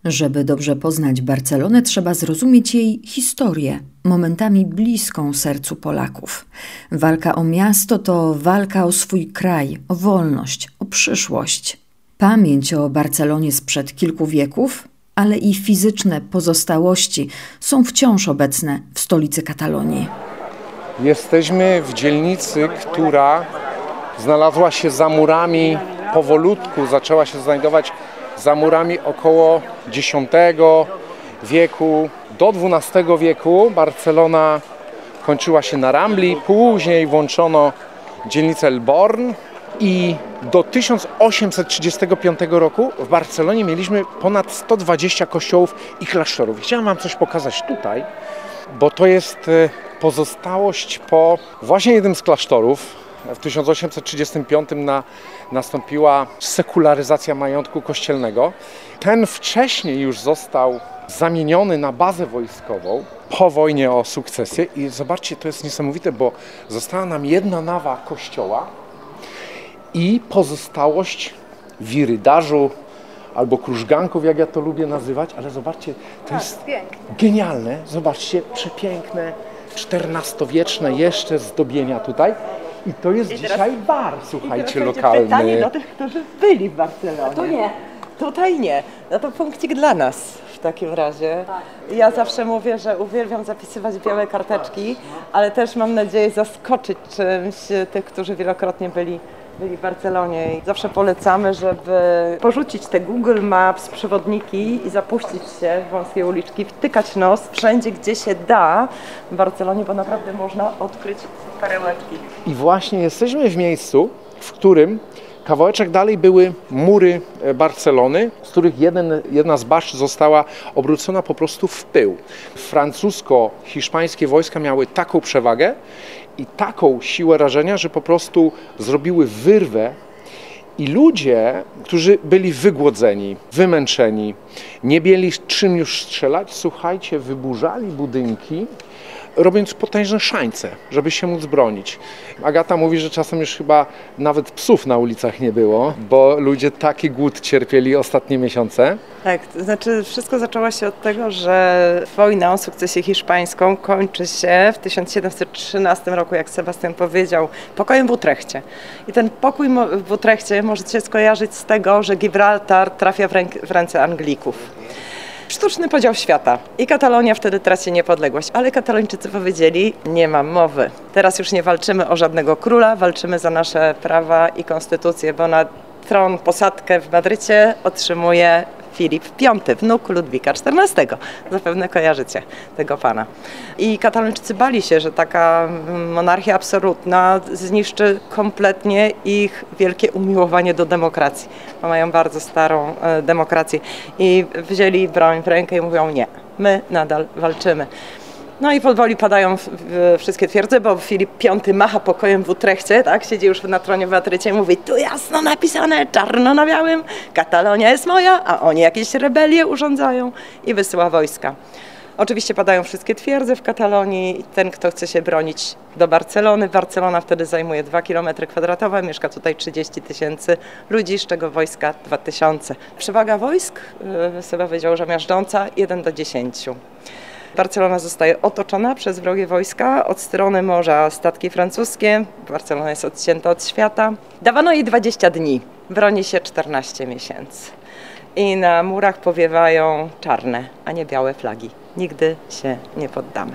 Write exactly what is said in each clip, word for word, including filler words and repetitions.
Żeby dobrze poznać Barcelonę, trzeba zrozumieć jej historię, momentami bliską sercu Polaków. Walka o miasto to walka o swój kraj, o wolność, o przyszłość. Pamięć o Barcelonie sprzed kilku wieków, ale i fizyczne pozostałości są wciąż obecne w stolicy Katalonii. Jesteśmy w dzielnicy, która znalazła się za murami, powolutku zaczęła się znajdować za murami około dziesiątego wieku. Do dwunastego wieku Barcelona kończyła się na Rambli, później włączono dzielnicę El Born i do tysiąc osiemset trzydziestego piątego roku w Barcelonie mieliśmy ponad sto dwadzieścia kościołów i klasztorów. Chciałem wam coś pokazać tutaj, bo to jest pozostałość po właśnie jednym z klasztorów. W tysiąc osiemset trzydziestym piątym na, nastąpiła sekularyzacja majątku kościelnego. Ten wcześniej już został zamieniony na bazę wojskową po wojnie o sukcesję i zobaczcie, to jest niesamowite, bo została nam jedna nawa kościoła i pozostałość wirydarzu albo krużganków, jak ja to lubię nazywać, ale zobaczcie, to jest genialne, zobaczcie, przepiękne, czternastowieczne jeszcze zdobienia tutaj. I to jest I teraz, dzisiaj bar, słuchajcie, i lokalny. Pytanie do tych, którzy byli w Barcelonie. To nie. Tutaj nie. No to punkcik dla nas w takim razie. Tak. Ja zawsze mówię, że uwielbiam zapisywać białe karteczki, ale też mam nadzieję zaskoczyć czymś tych, którzy wielokrotnie byli byli w Barcelonie i zawsze polecamy, żeby porzucić te Google Maps, przewodniki i zapuścić się w wąskie uliczki, wtykać nos wszędzie, gdzie się da w Barcelonie, bo naprawdę można odkryć perełeczki. I właśnie jesteśmy w miejscu, w którym kawałeczek dalej były mury Barcelony, z których jeden, jedna z baszt została obrócona po prostu w pył. Francusko-hiszpańskie wojska miały taką przewagę i taką siłę rażenia, że po prostu zrobiły wyrwę i ludzie, którzy byli wygłodzeni, wymęczeni, nie mieli czym już strzelać, słuchajcie, wyburzali budynki, robiąc potężne szańce, żeby się móc bronić. Agata mówi, że czasem już chyba nawet psów na ulicach nie było, bo ludzie taki głód cierpieli ostatnie miesiące. Tak, to znaczy wszystko zaczęło się od tego, że wojna o sukcesję hiszpańską kończy się w tysiąc siedemset trzynastym roku, jak Sebastian powiedział, pokojem w Utrechcie. I ten pokój w Utrechcie możecie skojarzyć z tego, że Gibraltar trafia w, ręk- w ręce Anglików. Sztuczny podział świata i Katalonia wtedy traci niepodległość, ale Katalończycy powiedzieli, nie ma mowy. Teraz już nie walczymy o żadnego króla, walczymy za nasze prawa i konstytucję, bo na tron, posadkę w Madrycie otrzymuje Filip Piąty, wnuk Ludwika czternastego. Zapewne kojarzycie tego pana. I Katalończycy bali się, że taka monarchia absolutna zniszczy kompletnie ich wielkie umiłowanie do demokracji. Bo mają bardzo starą e, demokrację. I wzięli broń w rękę i mówią nie, my nadal walczymy. No i powoli padają w, w, wszystkie twierdze, bo Filip Piąty macha pokojem w Utrechcie, tak? Siedzi już na tronie w Madrycie i mówi, tu jasno napisane, czarno na białym, Katalonia jest moja, a oni jakieś rebelie urządzają i wysyła wojska. Oczywiście padają wszystkie twierdze w Katalonii. Ten, kto chce się bronić do Barcelony, Barcelona wtedy zajmuje dwa kilometry kwadratowe, mieszka tutaj trzydzieści tysięcy ludzi, z czego wojska dwa tysiące. Przewaga wojsk, Seba powiedział, że miażdżąca, jeden do dziesięciu. Barcelona zostaje otoczona przez wrogie wojska, od strony morza statki francuskie, Barcelona jest odcięta od świata. Dawano jej dwadzieścia dni, broni się czternaście miesięcy. I na murach powiewają czarne, a nie białe flagi. Nigdy się nie poddamy.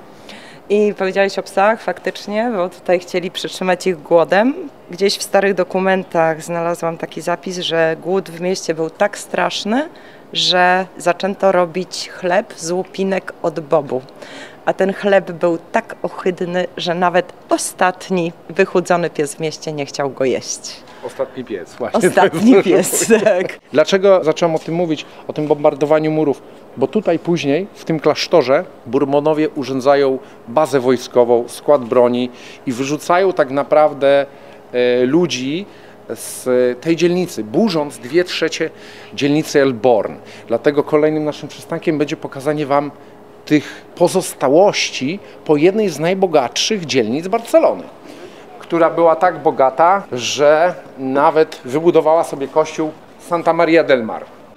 I powiedziałeś o psach, faktycznie, bo tutaj chcieli przytrzymać ich głodem. Gdzieś w starych dokumentach znalazłam taki zapis, że głód w mieście był tak straszny, że zaczęto robić chleb z łupinek od bobu. A ten chleb był tak ohydny, że nawet ostatni wychudzony pies w mieście nie chciał go jeść. Ostatni pies, właśnie. Ostatni pies, tak. Dlaczego zacząłem o tym mówić, o tym bombardowaniu murów? Bo tutaj później, w tym klasztorze, Burbonowie urządzają bazę wojskową, skład broni i wyrzucają tak naprawdę e, ludzi z tej dzielnicy, burząc dwie trzecie dzielnicy El Born. Dlatego kolejnym naszym przystankiem będzie pokazanie wam tych pozostałości po jednej z najbogatszych dzielnic Barcelony, która była tak bogata, że nawet wybudowała sobie kościół Santa Maria del Mar.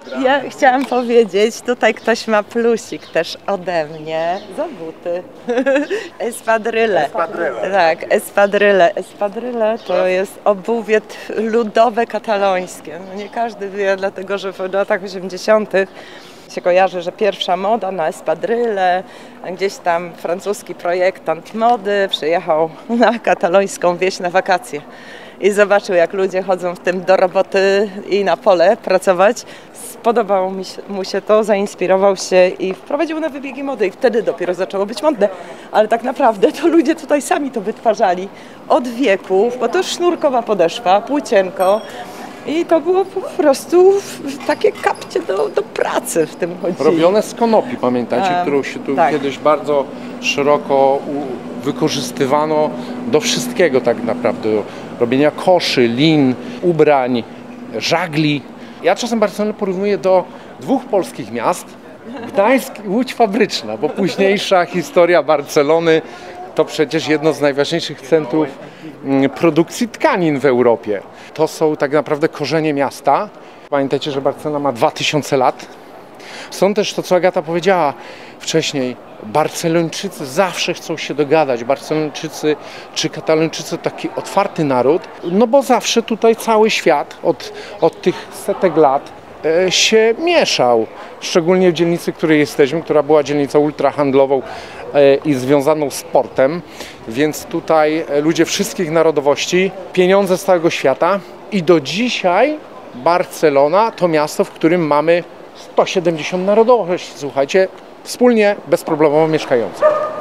Ja chciałam powiedzieć, tutaj ktoś ma plusik też ode mnie za buty. Espadrille. Espadrille. Tak, espadrille. Espadrille to jest obuwie ludowe katalońskie. No nie każdy wie, dlatego że w latach osiemdziesiątych się kojarzy, że pierwsza moda na espadrille, gdzieś tam francuski projektant mody przyjechał na katalońską wieś na wakacje i zobaczył, jak ludzie chodzą w tym do roboty i na pole pracować. Spodobało mi się, mu się to, zainspirował się i wprowadził na wybiegi mody i wtedy dopiero zaczęło być modne. Ale tak naprawdę to ludzie tutaj sami to wytwarzali od wieków, bo to sznurkowa podeszwa, płócienko. I to było po prostu takie kapcie do, do pracy w tym chodziło. Robione z konopi, pamiętacie, um, którą się tu tak. kiedyś bardzo szeroko u, wykorzystywano do wszystkiego tak naprawdę. Do robienia koszy, lin, ubrań, żagli. Ja czasem Barcelonę porównuję do dwóch polskich miast. Gdańsk i Łódź Fabryczna, bo późniejsza historia Barcelony to przecież jedno z najważniejszych centrów produkcji tkanin w Europie. To są tak naprawdę korzenie miasta. Pamiętajcie, że Barcelona ma dwa tysiące lat. Są też to, co Agata powiedziała wcześniej, Barcelończycy zawsze chcą się dogadać. Barcelończycy czy Katalończycy to taki otwarty naród, no bo zawsze tutaj cały świat od, od tych setek lat e, się mieszał. Szczególnie w dzielnicy, w której jesteśmy, która była dzielnicą ultrahandlową e, i związaną z sportem. Więc tutaj ludzie wszystkich narodowości, pieniądze z całego świata i do dzisiaj Barcelona to miasto, w którym mamy sto siedemdziesiąt narodowości. Słuchajcie, wspólnie, bezproblemowo mieszkające.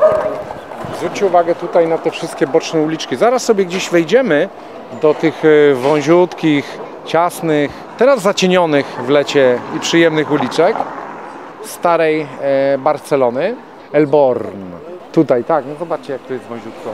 Zwróćcie uwagę tutaj na te wszystkie boczne uliczki. Zaraz sobie gdzieś wejdziemy do tych wąziutkich, ciasnych, teraz zacienionych w lecie i przyjemnych uliczek starej e, Barcelony. El Born. Tutaj, tak, no zobaczcie, jak to jest wąziutko.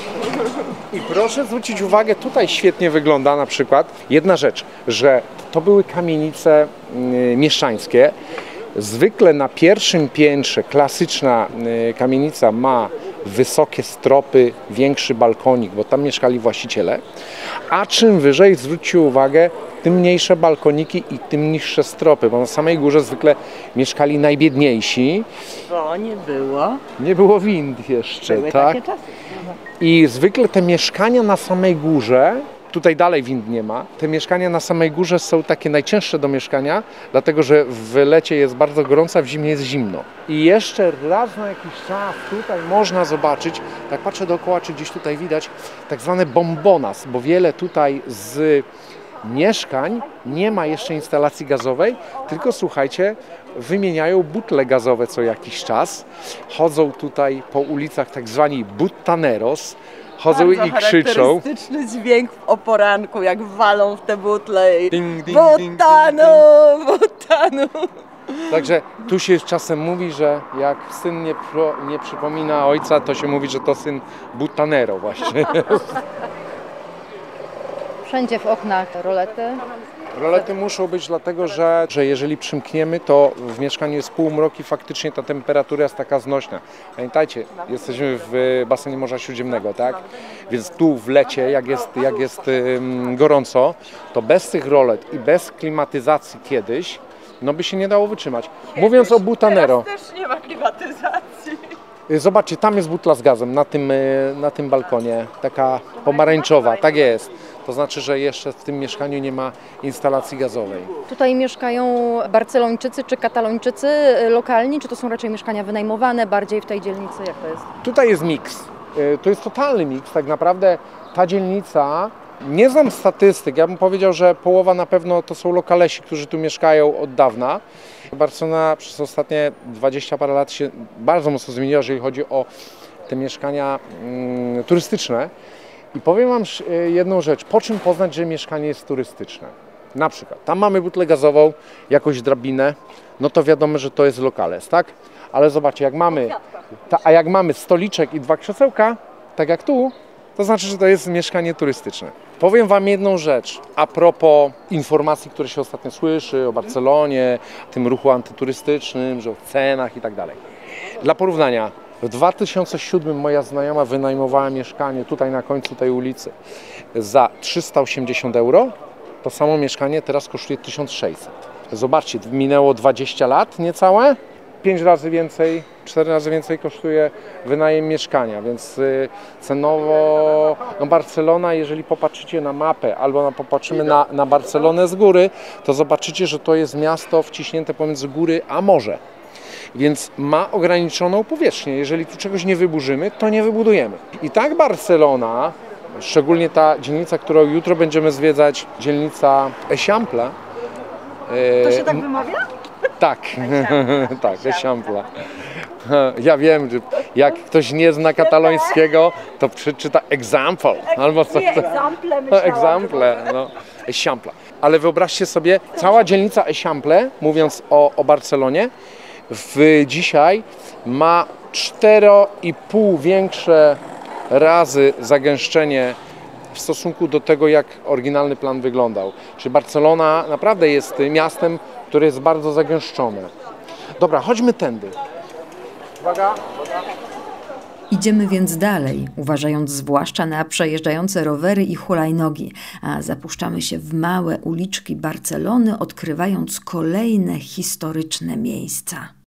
I proszę zwrócić uwagę, tutaj świetnie wygląda na przykład jedna rzecz, że to były kamienice y, mieszczańskie. Zwykle na pierwszym piętrze klasyczna y, kamienica ma wysokie stropy, większy balkonik, bo tam mieszkali właściciele. A czym wyżej, zwróćcie uwagę, tym mniejsze balkoniki i tym niższe stropy, bo na samej górze zwykle mieszkali najbiedniejsi. Bo nie było. Nie było wind jeszcze, Były tak? takie czasy. I zwykle te mieszkania na samej górze, tutaj dalej wind nie ma, te mieszkania na samej górze są takie najcięższe do mieszkania, dlatego że w lecie jest bardzo gorąco, a w zimie jest zimno. I jeszcze raz na jakiś czas tutaj można zobaczyć, tak patrzę dookoła, czy gdzieś tutaj widać, tak zwane bombonas, bo wiele tutaj z mieszkań nie ma jeszcze instalacji gazowej, tylko słuchajcie, wymieniają butle gazowe co jakiś czas. Chodzą tutaj po ulicach tak zwani butaneros, chodzą Bardzo i krzyczą. charakterystyczny dźwięk w oporanku, jak walą w te butle i Ding, ding, butanu, butanu. Także tu się czasem mówi, że jak syn nie, pro, nie przypomina ojca, to się mówi, że to syn butanero właśnie. Wszędzie w oknach rolety. Rolety muszą być dlatego, że, że jeżeli przymkniemy, to w mieszkaniu jest półmrok i faktycznie ta temperatura jest taka znośna. Pamiętajcie, jesteśmy w basenie Morza Śródziemnego, tak? Więc tu w lecie, jak jest, jak jest um, gorąco, to bez tych rolet i bez klimatyzacji kiedyś, no by się nie dało wytrzymać. Mówiąc o butanero. Teraz też nie ma klimatyzacji. Zobaczcie, tam jest butla z gazem na tym, na tym balkonie, taka pomarańczowa, tak jest. To znaczy, że jeszcze w tym mieszkaniu nie ma instalacji gazowej. Tutaj mieszkają Barcelończycy czy Katalończycy lokalni, czy to są raczej mieszkania wynajmowane bardziej w tej dzielnicy? Jak to jest? Tutaj jest miks. To jest totalny miks. Tak naprawdę ta dzielnica, nie znam statystyk, ja bym powiedział, że połowa na pewno to są lokalesi, którzy tu mieszkają od dawna. Barcelona przez ostatnie dwadzieścia parę lat się bardzo mocno zmieniła, jeżeli chodzi o te mieszkania mm, turystyczne. I powiem Wam jedną rzecz, po czym poznać, że mieszkanie jest turystyczne. Na przykład, tam mamy butlę gazową, jakąś drabinę, no to wiadomo, że to jest lokales, tak? Ale zobaczcie, jak mamy, ta, a jak mamy stoliczek i dwa krzesełka, tak jak tu, to znaczy, że to jest mieszkanie turystyczne. Powiem Wam jedną rzecz, a propos informacji, które się ostatnio słyszy o Barcelonie, tym ruchu antyturystycznym, że o cenach i tak dalej. Dla porównania, w dwa tysiące siódmym moja znajoma wynajmowała mieszkanie tutaj na końcu tej ulicy za trzysta osiemdziesiąt euro. To samo mieszkanie teraz kosztuje tysiąc sześćset. Zobaczcie, minęło dwadzieścia lat niecałe, pięć razy więcej, cztery razy więcej kosztuje wynajem mieszkania, więc cenowo no Barcelona, jeżeli popatrzycie na mapę albo na, popatrzymy na, na Barcelonę z góry, to zobaczycie, że to jest miasto wciśnięte pomiędzy góry a morze. Więc ma ograniczoną powierzchnię. Jeżeli tu czegoś nie wyburzymy, to nie wybudujemy. I tak Barcelona, szczególnie ta dzielnica, którą jutro będziemy zwiedzać, dzielnica Eixample. To się tak wymawia? Tak, tak, Eixample. Ja wiem, że jak ktoś nie zna katalońskiego, to przeczyta example. Albo coś. Nie, example myślałam. Example, no. Eixample. Ale wyobraźcie sobie, cała dzielnica Eixample, mówiąc o, o Barcelonie, w dzisiaj ma cztery i pół większe razy zagęszczenie w stosunku do tego, jak oryginalny plan wyglądał. Czyli Barcelona naprawdę jest miastem, które jest bardzo zagęszczone. Dobra, chodźmy tędy. Uwaga. Idziemy więc dalej, uważając zwłaszcza na przejeżdżające rowery i hulajnogi, a zapuszczamy się w małe uliczki Barcelony, odkrywając kolejne historyczne miejsca.